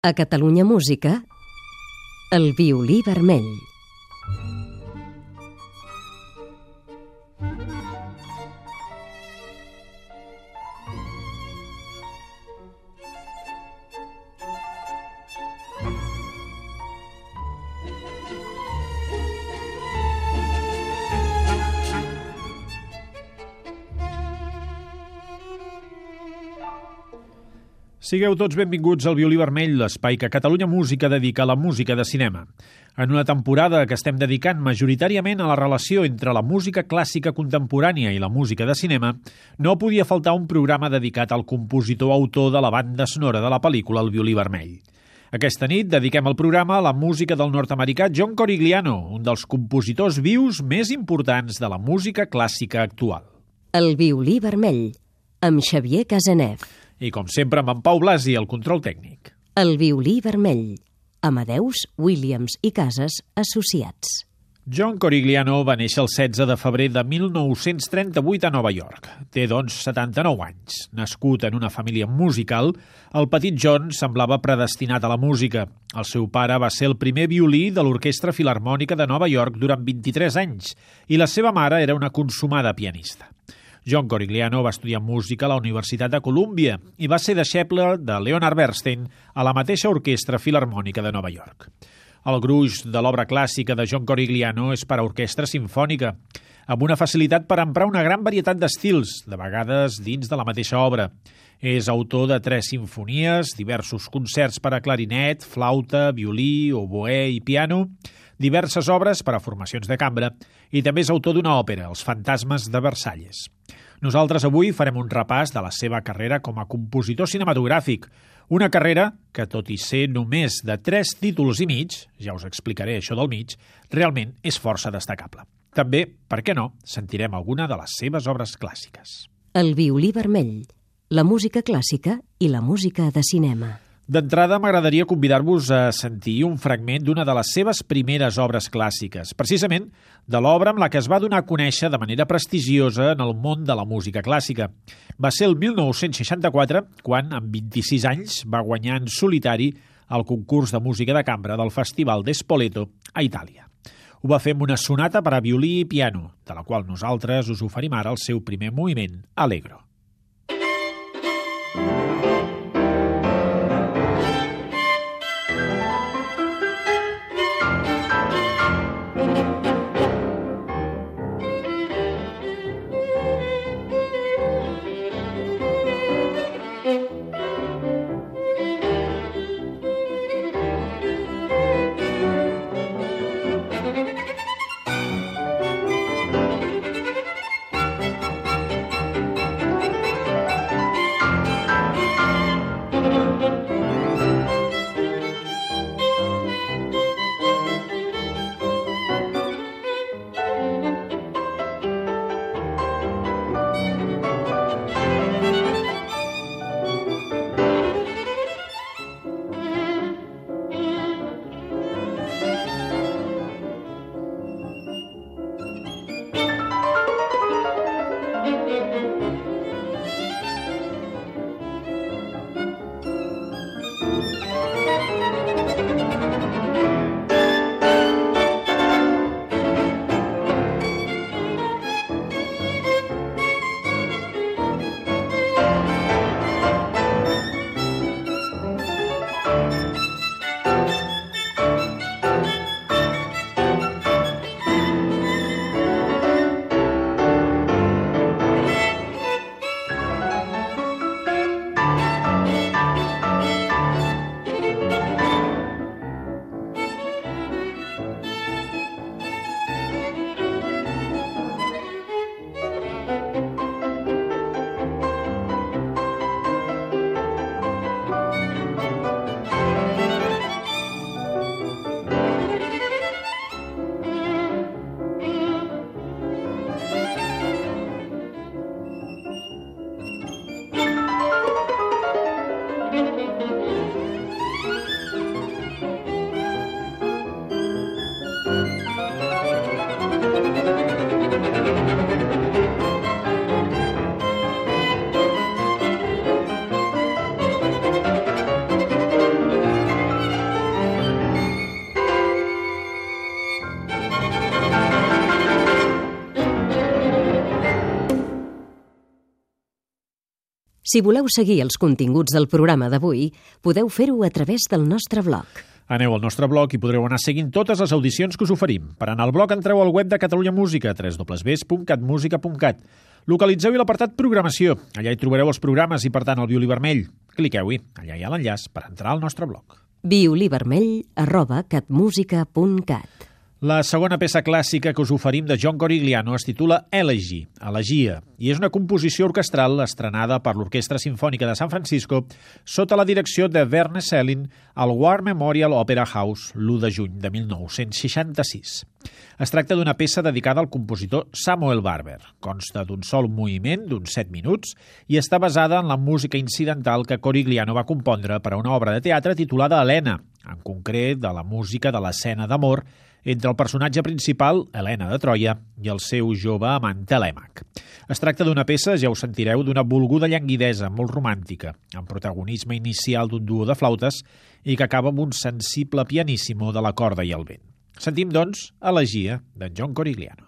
A Catalunya Música, el violí vermell. Sigueu tots benvinguts al Violí Vermell, l'espai que Catalunya Música dedica a la música de cinema. En una temporada que estem dedicant majoritàriament a la relació entre la música clàssica contemporània i la música de cinema, no podia faltar un programa dedicat al compositor-autor de la banda sonora de la pel·lícula El Violí Vermell. Aquesta nit dediquem el programa a la música del nord-americà John Corigliano, un dels compositors vius més importants de la música clàssica actual. El violí vermell, amb Xavier Casanev. I com sempre amb en Pau Blasi, el control tècnic. El violí vermell, Amadeus, Williams i Casas Associats. John Corigliano va néixer el 16 de febrer de 1938 a Nova York. Té, doncs, 79 anys. Nascut en una família musical, el petit John semblava predestinat a la música. El seu pare va ser el primer violí de l'Orquestra Filharmònica de Nova York durant 23 anys i la seva mare era una consumada pianista. John Corigliano va estudiar música a la Universitat de Colúmbia i va ser deixeble de Leonard Bernstein a la mateixa Orquestra Filharmònica de Nova York. El gruix de l'obra clàssica de John Corigliano és per a orquestra simfònica, amb una facilitat per emprar una gran varietat d'estils, de vegades dins de la mateixa obra. És autor de 3 simfonies, diversos concerts per a clarinet, flauta, violí, oboè i piano, diverses obres per a formacions de cambra i també és autor d'una òpera, Els fantasmes de Versalles. Nosaltres avui farem un repàs de la seva carrera com a compositor cinematogràfic, una carrera que, tot i ser només de 3 títols i mig, ja us explicaré això del mig, realment és força destacable. També, per què no, sentirem alguna de les seves obres clàssiques. El violí vermell, la música clàssica i la música de cinema. D'entrada, m'agradaria convidar-vos a sentir un fragment d'una de les seves primeres obres clàssiques, precisament de l'obra amb la que es va donar a conèixer de manera prestigiosa en el món de la música clàssica. Va ser el 1964, quan, amb 26 anys, va guanyar en solitari el concurs de música de cambra del Festival de Spoleto a Itàlia. Ho va fer amb una sonata per a violí i piano, de la qual nosaltres us oferim ara el seu primer moviment, Allegro. Si voleu seguir els continguts del programa d'avui, podeu fer-ho a través del nostre blog. Aneu al nostre blog i podreu anar seguint totes les audicions que us oferim. Per anar al blog entreu al web de Catalunya Música, www.catmusica.cat. Localitzeu-hi l'apartat Programació. Allà hi trobareu els programes i, per tant, el violí vermell. Cliqueu-hi. Allà hi ha l'enllaç per entrar al nostre blog. violivermell@catmusica.cat. La segona peça clàssica que us oferim de John Corigliano es titula Elegy, Elegia, i és una composició orquestral estrenada per l'Orquestra Simfònica de San Francisco sota la direcció de Verne Selin al War Memorial Opera House l'1 de juny de 1966. Es tracta d'una peça dedicada al compositor Samuel Barber. Consta d'un sol moviment d'uns 7 minuts i està basada en la música incidental que Corigliano va compondre per a una obra de teatre titulada Helena, en concret de la música de l'escena d'amor entre el personatge principal, Helena de Troia, i el seu jove amant Telèmac. Es tracta d'una peça, ja ho sentireu, d'una volguda llanguidesa molt romàntica, amb protagonisme inicial d'un duo de flautes i que acaba amb un sensible pianissimo de la corda i el vent. Sentim, doncs, Elegia, d'en John Corigliano.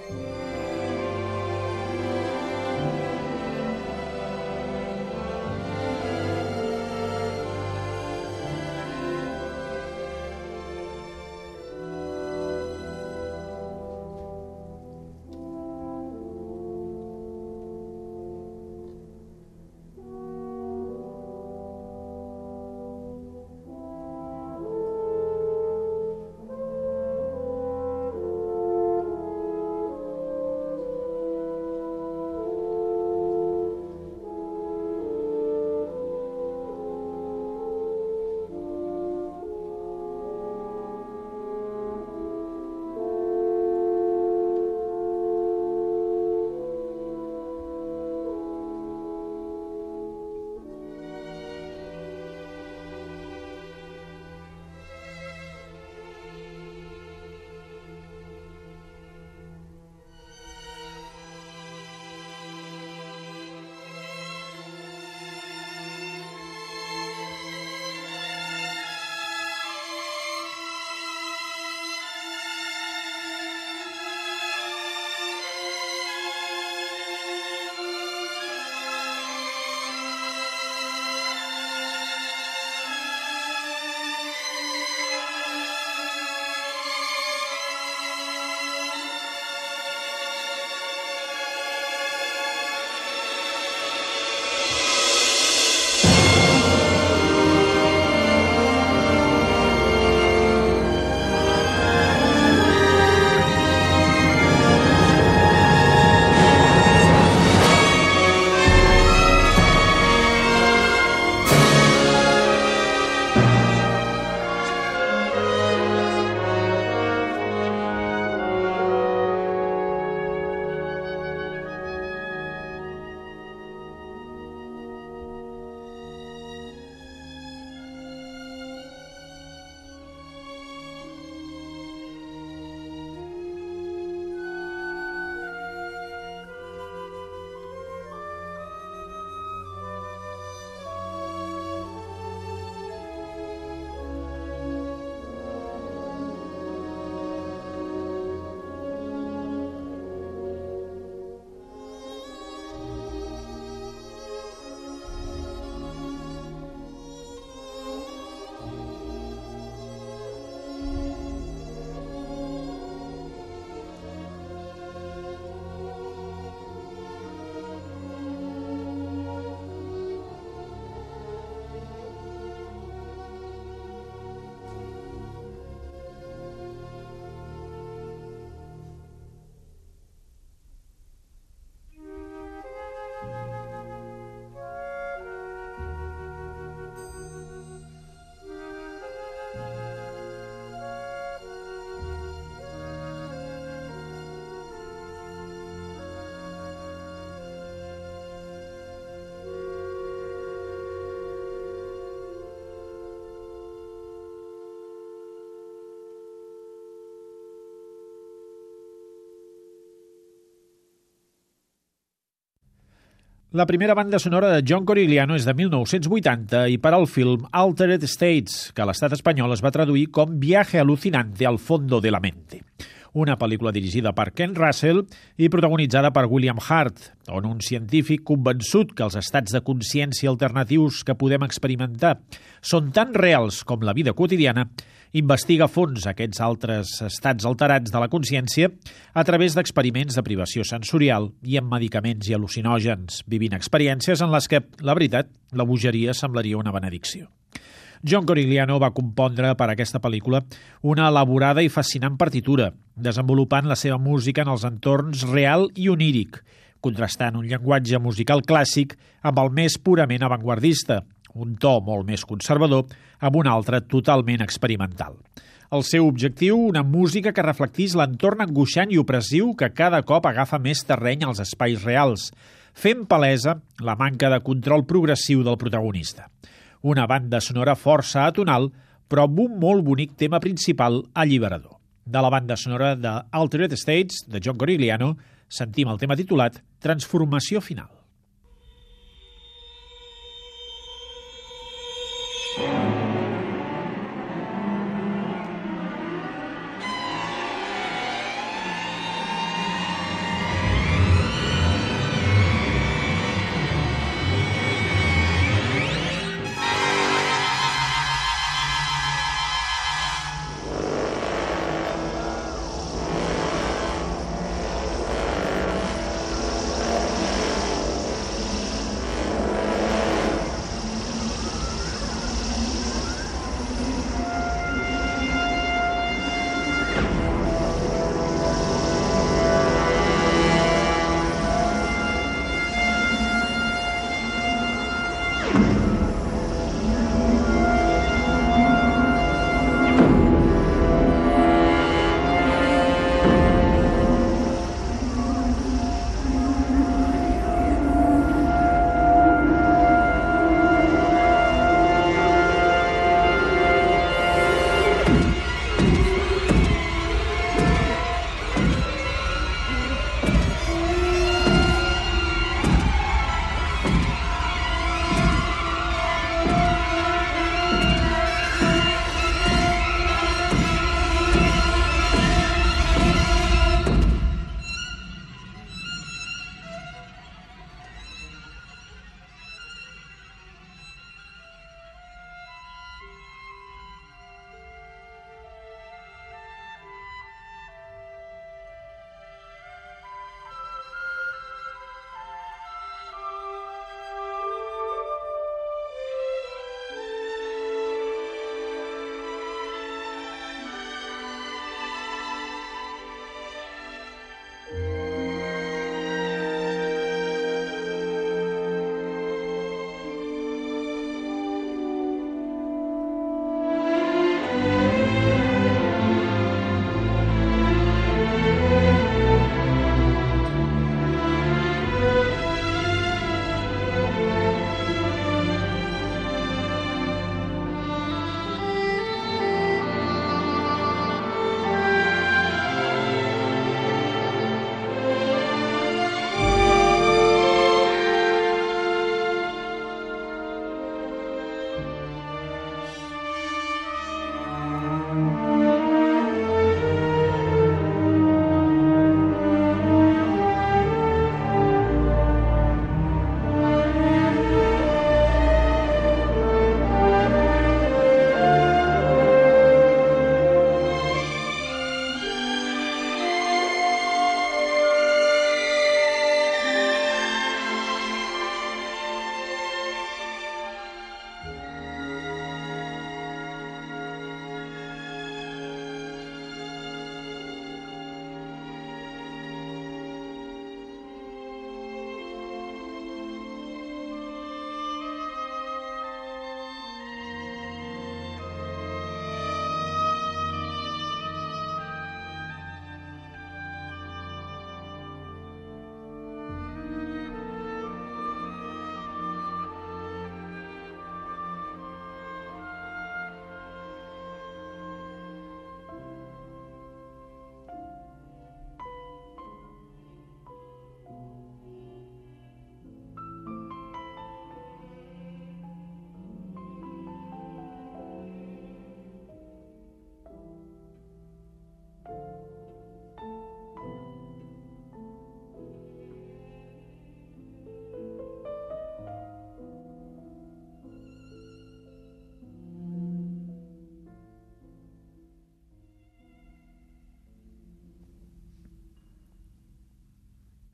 La primera banda sonora de John Corigliano és de 1980 i per al film Altered States, que a l'estat espanyol es va traduir com Viaje alucinante al fondo de la mente. Una pel·lícula dirigida per Ken Russell i protagonitzada per William Hurt, on un científic convençut que els estats de consciència alternatius que podem experimentar són tan reals com la vida quotidiana, investiga a fons aquests altres estats alterats de la consciència a través d'experiments de privació sensorial i amb medicaments i al·lucinògens, vivint experiències en les que, la veritat, la bogeria semblaria una benedicció. John Corigliano va compondre per a aquesta pel·lícula una elaborada i fascinant partitura, desenvolupant la seva música en els entorns real i oníric, contrastant un llenguatge musical clàssic amb el més purament avantguardista, un to molt més conservador amb un altre totalment experimental. El seu objectiu, una música que reflectís l'entorn angoixant i opressiu que cada cop agafa més terreny als espais reals, fent palesa la manca de control progressiu del protagonista. Una banda sonora força atonal, però amb un molt bonic tema principal alliberador. De la banda sonora de Altered States, de John Corigliano, sentim el tema titulat Transformació final.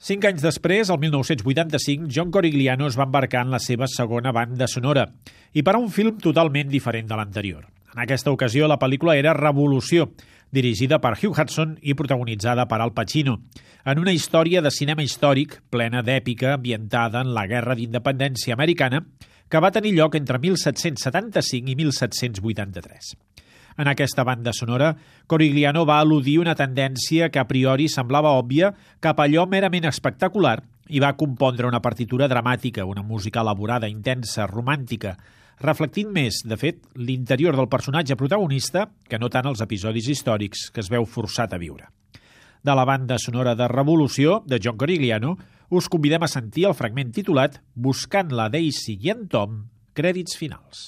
5 anys després, el 1985, John Corigliano es va embarcar en la seva segona banda sonora i per a un film totalment diferent de l'anterior. En aquesta ocasió, la pel·lícula era Revolució, dirigida per Hugh Hudson i protagonitzada per Al Pacino, en una història de cinema històric plena d'èpica ambientada en la Guerra d'Independència americana que va tenir lloc entre 1775 i 1783. En aquesta banda sonora, Corigliano va eludir una tendència que a priori semblava òbvia cap a allò merament espectacular i va compondre una partitura dramàtica, una música elaborada, intensa, romàntica, reflectint més, de fet, l'interior del personatge protagonista que no tant els episodis històrics que es veu forçat a viure. De la banda sonora de Revolució, de John Corigliano, us convidem a sentir el fragment titulat Buscant la Daisy i en Tom, crèdits finals.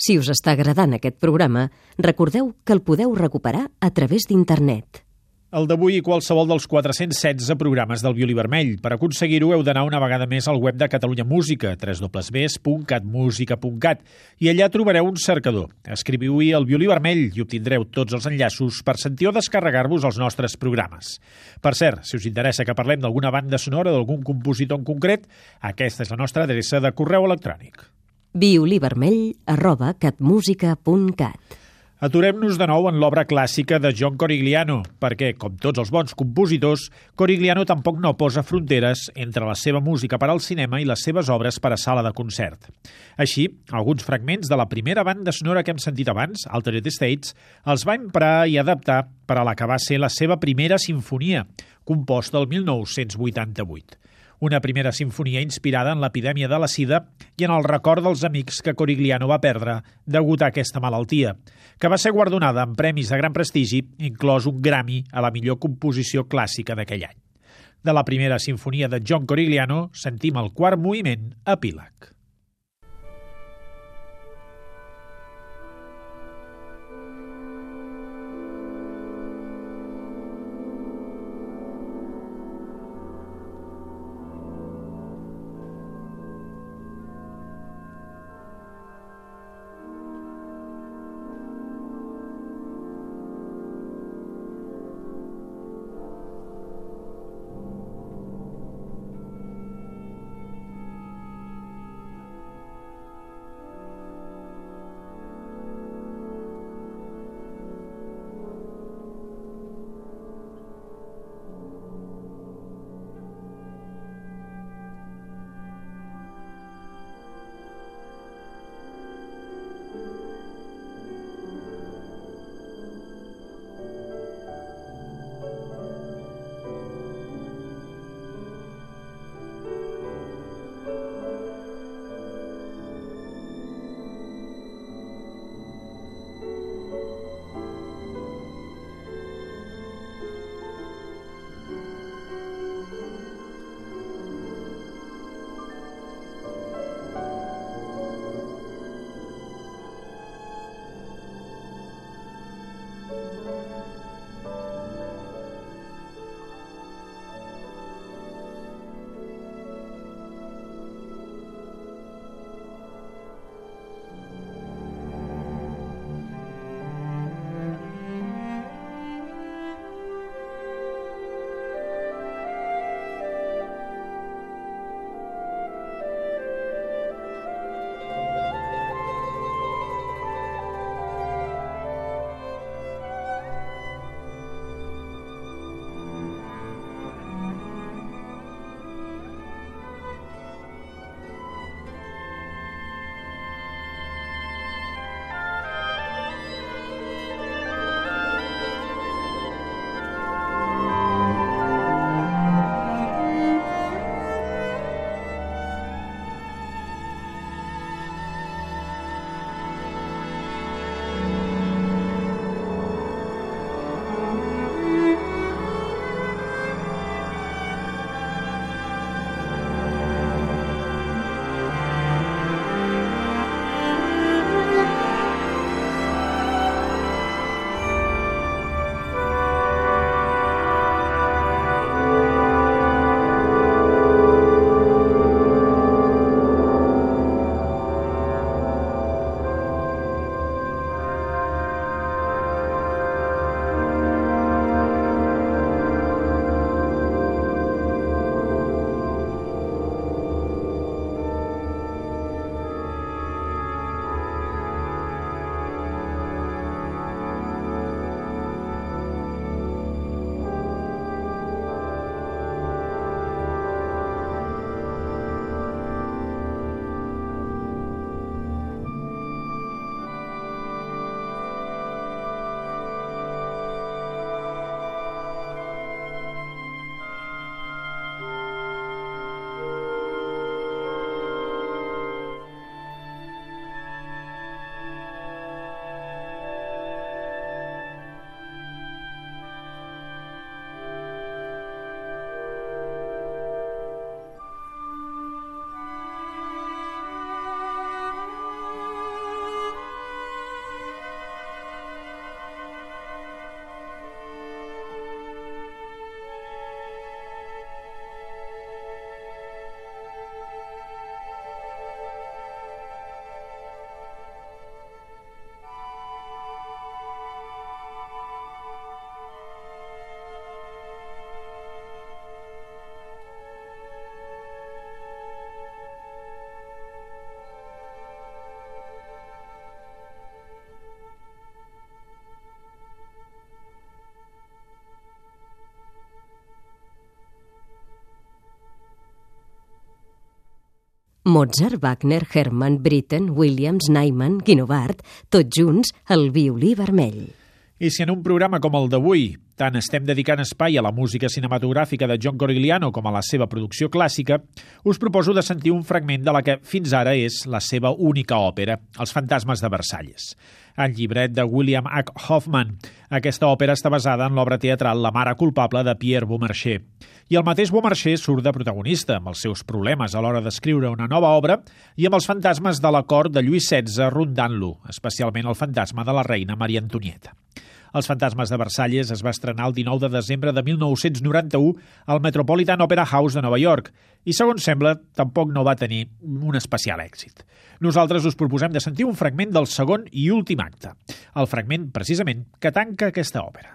Si us està agradant aquest programa, recordeu que el podeu recuperar a través d'internet. El d'avui i qualsevol dels 416 programes del Violí Vermell. Per aconseguir-ho heu d'anar una vegada més al web de Catalunya Música, www.catmusica.cat, i allà trobareu un cercador. Escriviu-hi el Violí Vermell i obtindreu tots els enllaços per sentir o descarregar-vos els nostres programes. Per cert, si us interessa que parlem d'alguna banda sonora o d'algun compositor en concret, aquesta és la nostra adreça de correu electrònic. violivermell@catmusica.cat. Aturem-nos de nou en l'obra clàssica de John Corigliano, perquè, com tots els bons compositors, Corigliano tampoc no posa fronteres entre la seva música per al cinema i les seves obres per a sala de concert. Així, alguns fragments de la primera banda sonora que hem sentit abans, Altered States, els va emprar i adaptar per a la que va ser la seva primera sinfonia, composta el 1988. Una primera sinfonia inspirada en l'epidèmia de la sida i en el record dels amics que Corigliano va perdre degut a aquesta malaltia, que va ser guardonada amb premis de gran prestigi, inclòs un Grammy a la millor composició clàssica d'aquell any. De la primera sinfonia de John Corigliano sentim el quart moviment, Epíleg. Mozart, Wagner, Hermann, Britten, Williams, Nyman, Guinovart, tots junts al violí vermell. I si en un programa com el d'avui tant estem dedicant espai a la música cinematogràfica de John Corigliano com a la seva producció clàssica, us proposo de sentir un fragment de la que fins ara és la seva única òpera, Els fantasmes de Versalles. En llibret de William H. Hoffman, aquesta òpera està basada en l'obra teatral La mare culpable de Pierre Beaumarchais. I el mateix Beaumarchais surt de protagonista, amb els seus problemes a l'hora d'escriure una nova obra i amb els fantasmes de la cort de Lluís XVI rondant-lo, especialment el fantasma de la reina Maria Antonieta. Els fantasmes de Versalles es va estrenar el 19 de desembre de 1991 al Metropolitan Opera House de Nova York i, segons sembla, tampoc no va tenir un especial èxit. Nosaltres us proposem de sentir un fragment del segon i últim acte, el fragment, precisament, que tanca aquesta òpera.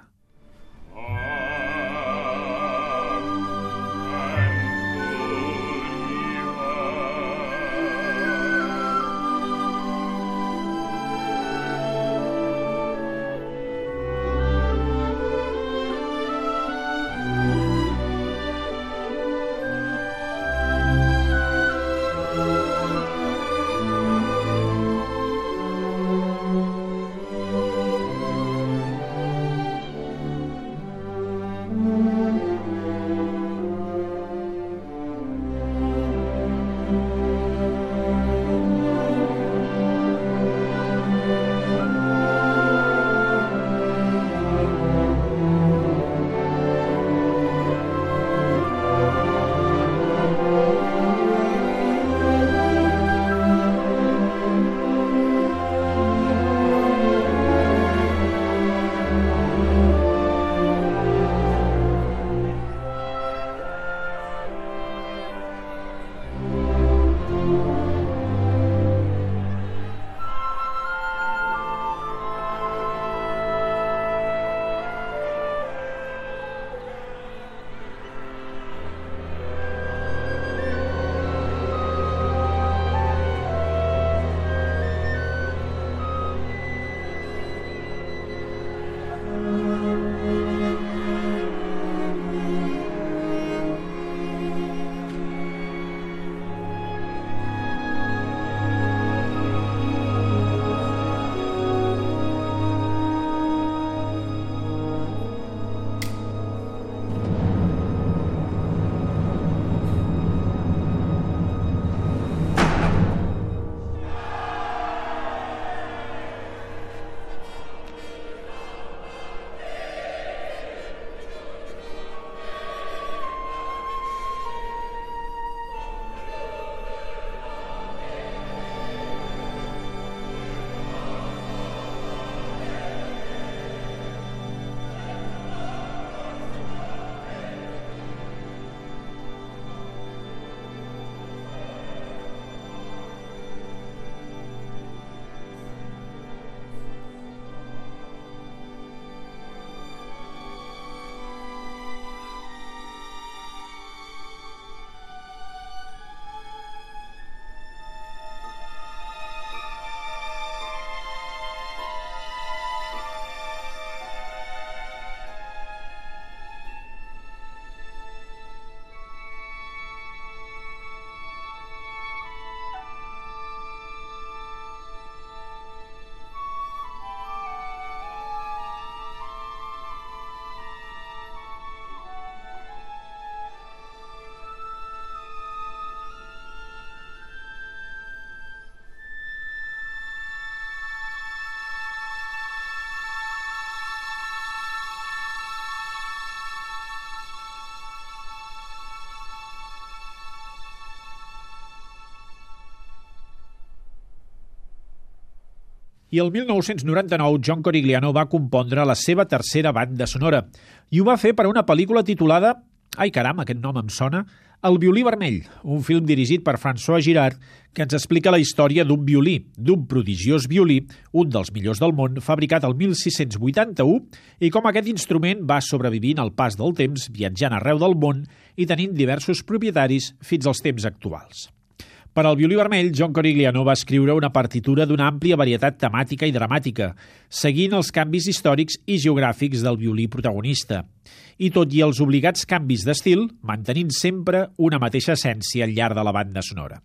I el 1999 John Corigliano va compondre la seva tercera banda sonora i ho va fer per a una pel·lícula titulada, ai caram, aquest nom em sona, El violí vermell, un film dirigit per François Girard que ens explica la història d'un violí, d'un prodigiós violí, un dels millors del món, fabricat el 1681, i com aquest instrument va sobrevivint al pas del temps, viatjant arreu del món i tenint diversos propietaris fins als temps actuals. Per al violí vermell, John Corigliano va escriure una partitura d'una àmplia varietat temàtica i dramàtica, seguint els canvis històrics i geogràfics del violí protagonista. I tot i els obligats canvis d'estil, mantenint sempre una mateixa essència al llarg de la banda sonora.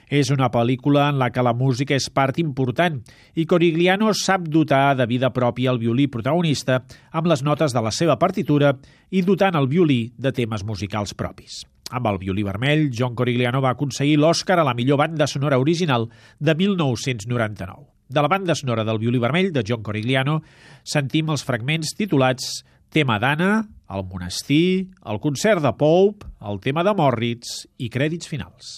És una pel·lícula en la que la música és part important i Corigliano sap dotar de vida pròpia el violí protagonista amb les notes de la seva partitura i dotant el violí de temes musicals propis. Amb el violí vermell, John Corigliano va aconseguir l'Oscar a la millor banda sonora original de 1999. De la banda sonora del violí vermell de John Corigliano sentim els fragments titulats Tema d'Anna, El monestir, el concert de Pope, el tema de Moritz i crèdits finals.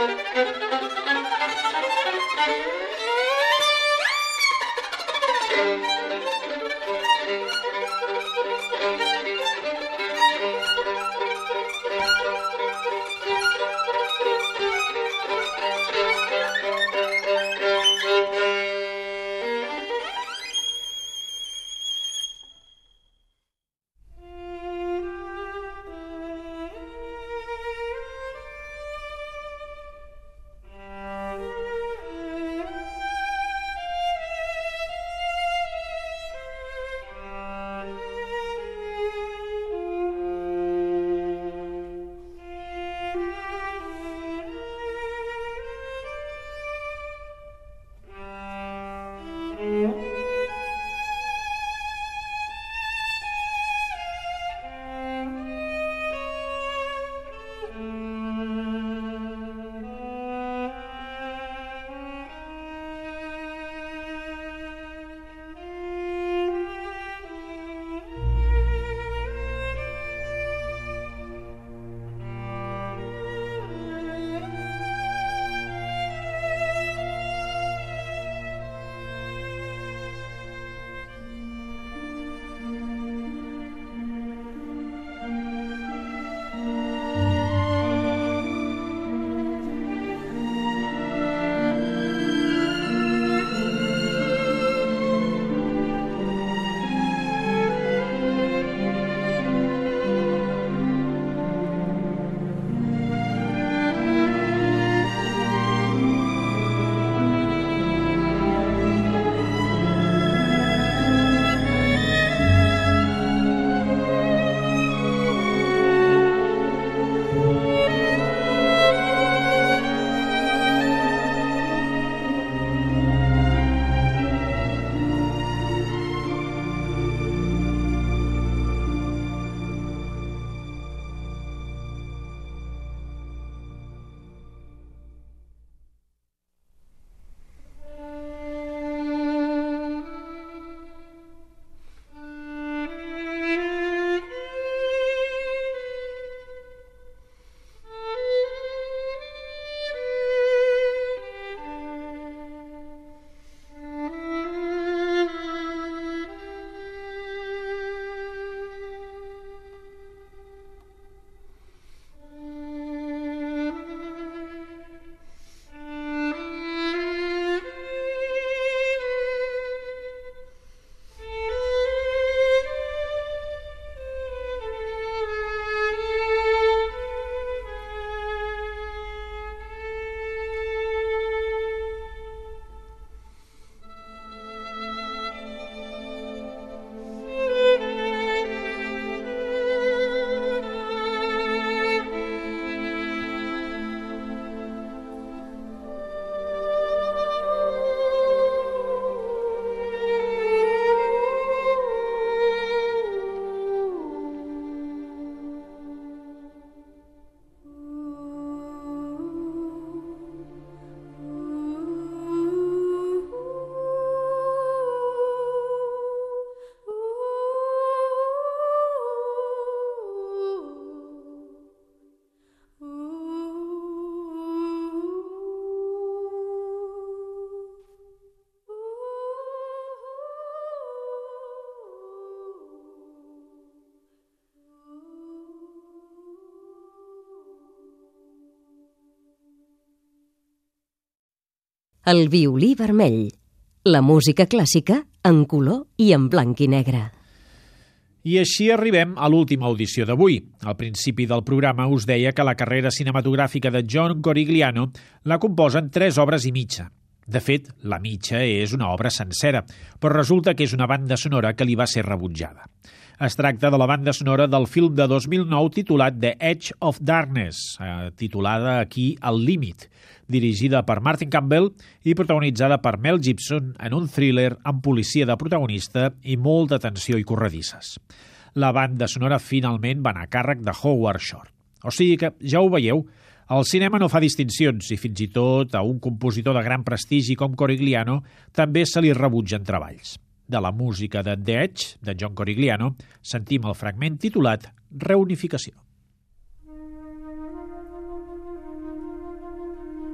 El violí vermell, la música clàssica en color i en blanc i negre. I així arribem a l'última audició d'avui. Al principi del programa us deia que la carrera cinematogràfica de John Corigliano la composen 3 obres i mitja. De fet, la mitja és una obra sencera, però resulta que és una banda sonora que li va ser rebutjada. Es tracta de la banda sonora del film de 2009 titulat The Edge of Darkness, titulada aquí El límit, dirigida per Martin Campbell i protagonitzada per Mel Gibson en un thriller amb policia de protagonista i molta tensió i corredisses. La banda sonora finalment va anar a càrrec de Howard Shore. O sigui que, ja ho veieu, el cinema no fa distincions i fins i tot a un compositor de gran prestigi com Corigliano també se li rebutgen treballs. De la música de The Edge, de John Corigliano, sentim el fragment titulat Reunificació.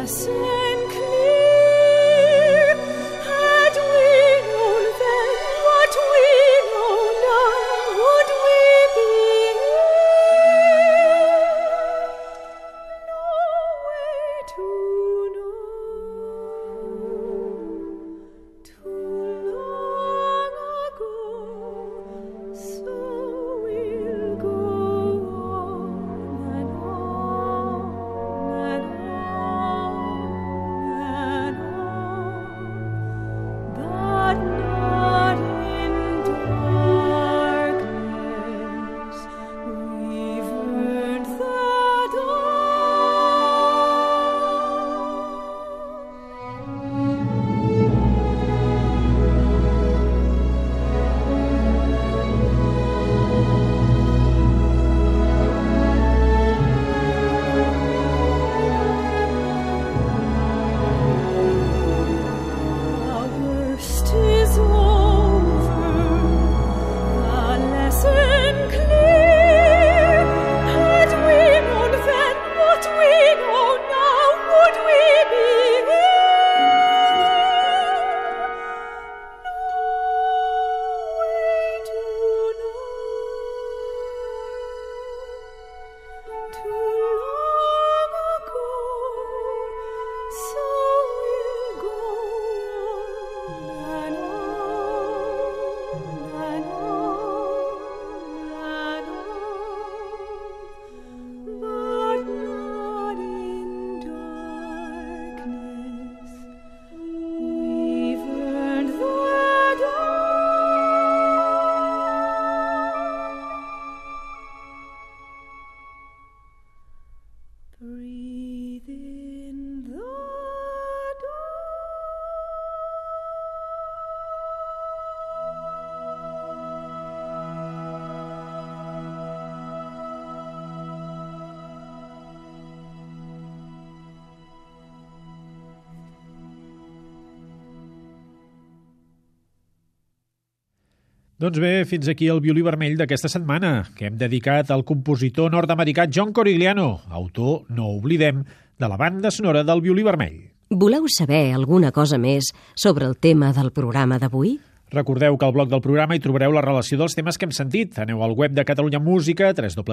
Doncs bé, fins aquí el violí vermell d'aquesta setmana, que hem dedicat al compositor nord-americà John Corigliano, autor, no oblidem, de la banda sonora del violí vermell. Voleu saber alguna cosa més sobre el tema del programa d'avui? Recordeu que al blog del programa hi trobareu la relació dels temes que hem sentit. Aneu al web de Catalunya Música,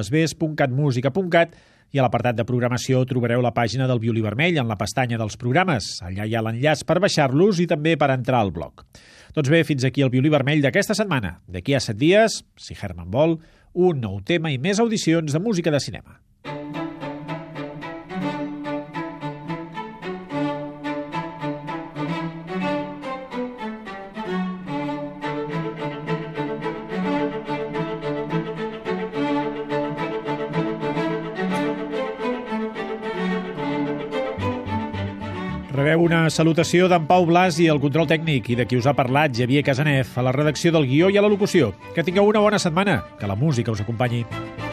www.catmusica.cat, i a l'apartat de programació trobareu la pàgina del violí vermell en la pestanya dels programes. Allà hi ha l'enllaç per baixar-los i també per entrar al blog. Doncs bé, fins aquí el violí vermell d'aquesta setmana. D'aquí a 7 dies, si Herman vol, un nou tema i més audicions de música de cinema. Rebeu una salutació d'en Pau Blas i el control tècnic, i de qui us ha parlat Xavier Casanef, a la redacció del guió i a la locució. Que tingueu una bona setmana, que la música us acompanyi.